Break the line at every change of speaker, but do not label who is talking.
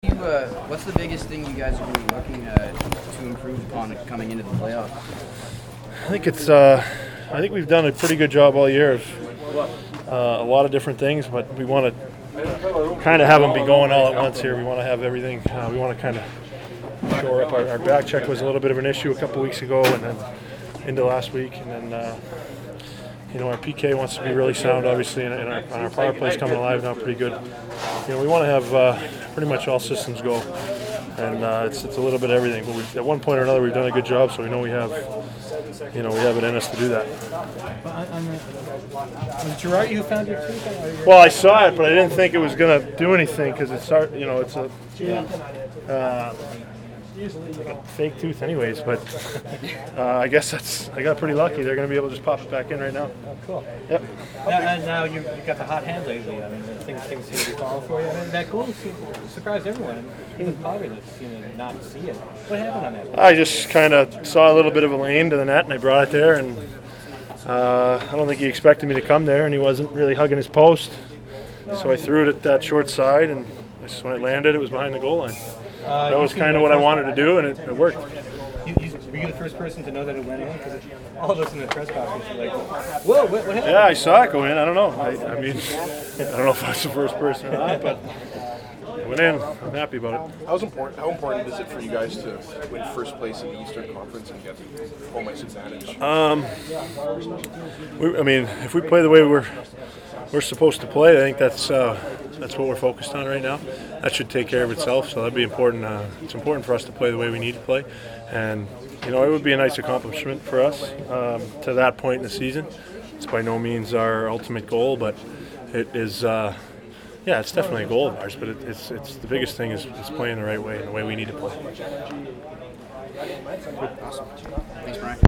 What's the biggest thing you guys are going to be looking to improve upon coming into the playoffs?
I think we've done a pretty good job all year of a lot of different things, but we want to kind of have them be going all at once here. We want to have everything. We want to kind of shore up. Our back check was a little bit of an issue a couple weeks ago, and then into last week, and then our PK wants to be really sound, obviously, and our power play's coming alive now pretty good. We want to have pretty much all systems go, and it's a little bit of everything. But at one point or another, we've done a good job, so we know we have it in us to do that.
Was Girard you found your tooth?
Well, I saw it, but I didn't think it was going to do anything because it's like a fake tooth anyways, but I guess I got pretty lucky. They're going to be able to just pop it back in right now.
Oh, cool.
Yep.
Now you've got the hot hand lately. I mean, things seem to be falling for you. I mean, that goal surprised everyone. Even Potter that seemed to not see it. What happened on that?
I just kind of saw a little bit of a lane to the net, and I brought it there, and I don't think he expected me to come there, and he wasn't really hugging his post. So I threw it at that short side, and when it landed, it was behind the goal line. That was kind of what I wanted to do, and it worked.
Were you the first person to know that it went in? Because all of us in the press box were like, whoa, what happened?
Yeah, I saw it go in. I don't know. I mean, I don't know if I was the first person or not, but it went in. I'm happy about it.
How important is it for you guys to win first place in the Eastern Conference and get home ice advantage?
If we play the way we're supposed to play, I think that's what we're focused on right now. That should take care of itself, so that'd be important. It's important for us to play the way we need to play, and it would be a nice accomplishment for us to that point in the season. It's by no means our ultimate goal, but it is. It's definitely a goal of ours. But it's the biggest thing is playing the right way and the way we need to play.
Awesome. Thanks, Brian.